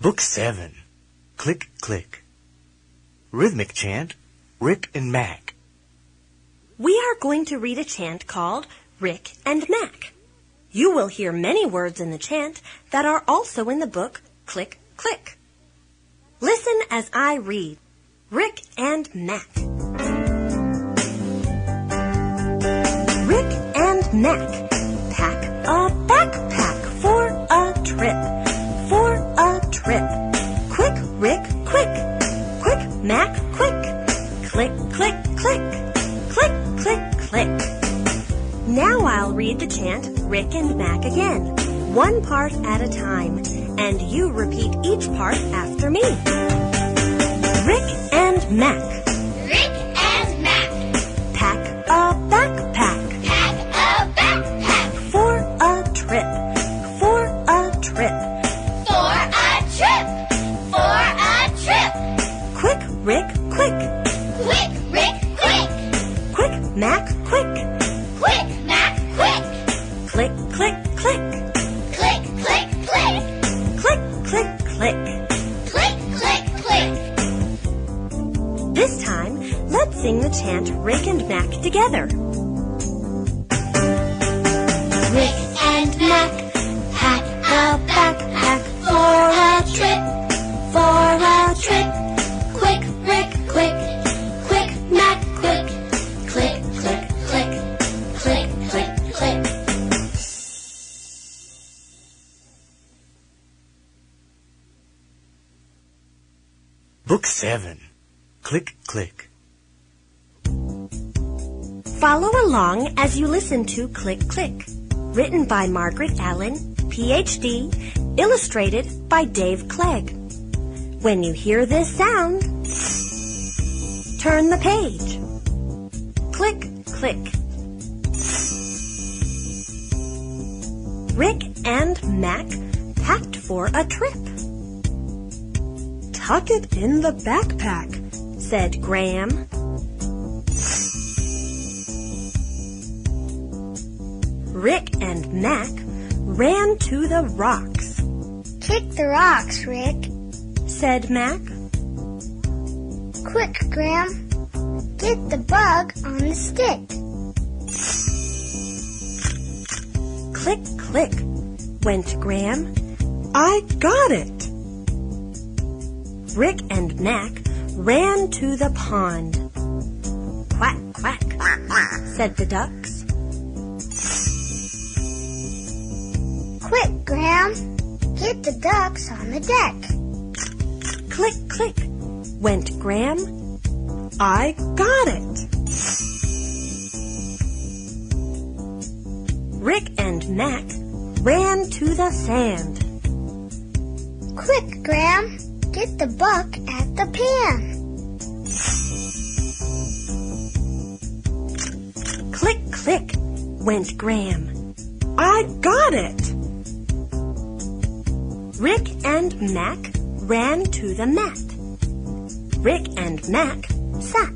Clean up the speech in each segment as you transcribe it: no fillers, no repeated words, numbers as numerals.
Book 7. Click, click. Rhythmic chant, Rick and Mac. We are going to read a chant called Rick and Mac. You will hear many words in the chant that are also in the book Click, Click. Listen as I read. Rick and Mac. Rick and Mac pack a backpack for a trip. For a trip. Quick, Rick, quick. Quick, Mac, quick. Click, click, click. Click, click, click. Now I'll read the chant Rick and Mac again, one part at a time, and you repeat each part after me. Rick and Mac. Rick and Mac. Pack a backpack. Pack a backpack. For a trip. For a trip. For a trip. For a trip. Quick, Rick, quick. Quick, Rick, quick. Quick, Mac, quick. Quick, Mac, quick. Click, click, click. Click, click, click. Click, click, click. Click, click, click. This time, let's sing the chant Rick and Mac together. Rick and Mac pack a backpack for a trip. For a trip. Quick, Rick, quick. Quick, Mac, quick. Click, click, click. Click, click, click. Book 7. Click, click. Follow along as you listen to Click, Click, written by Margaret Allen, Ph.D., illustrated by Dave Clegg. When you hear this sound, turn the page. Click, click. Rick and Mac packed for a trip. Tuck it in the backpack, said Graham. Rick and Mac ran to the rocks. Kick the rocks, Rick. Said Mac. Quick, Graham. Get the bug on the stick. Click, click, went Graham. I got it. Rick and Mac ran to the pond. Quack, quack, said the ducks. Quick, Graham. Get the ducks on the deck. Click, click, went Graham. I got it. Rick and Mac ran to the sand. Quick, Graham. Get the buck at the pan. Click, click, went Graham. I got it. Rick and Mac ran to the mat. Rick and Mac sat.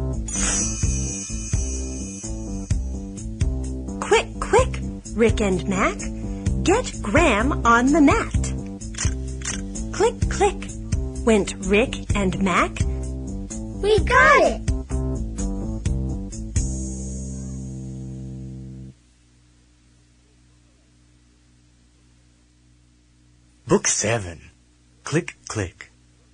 Quick, quick, Rick and Mac, get Graham on the mat. Click, click, went Rick and Mac. We got it. Book 7. Click, click.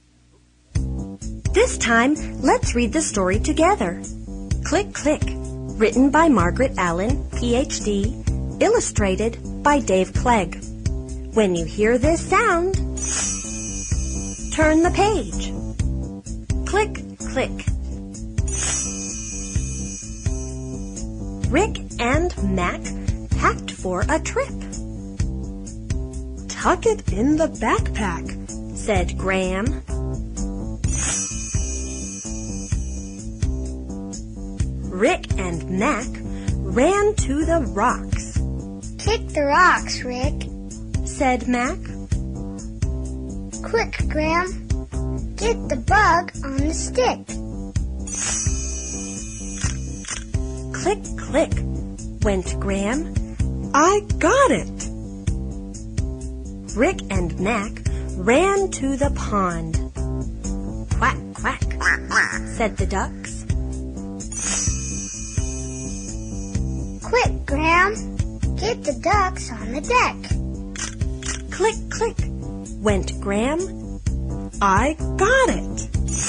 This time, let's read the story together. Click, click, written by Margaret Allen, Ph.D., illustrated by Dave Clegg. When you hear this sound, turn the page. Click, click. Rick and Mac packed for a trip. Tuck it in the backpack, said Graham. Rick and Mac ran to the rocks. Kick the rocks, Rick. Said Mac. Quick, Graham. Get the bug on the stick. Click, click, went Graham. I got it. Rick and Mac ran to the pond. Quack, quack, said the ducks. Quick, Gram, get the ducks on the deck. Click, click, went Gram. I got it.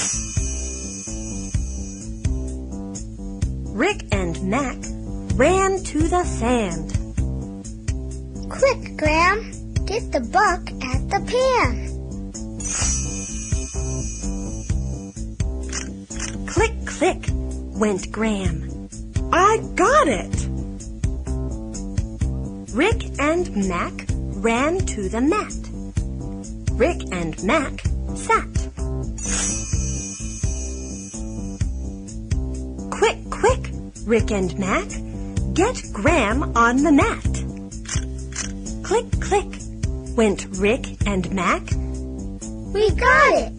Rick and Mac ran to the sand. Quick, Gram, get the buck at the pan. Click, click, went Gram. I got it. Rick and Mac ran to the mat. Rick and Mac sat. Quick, quick, Rick and Mac, get Gram on the mat. Click, click, went Rick and Mac. We got it!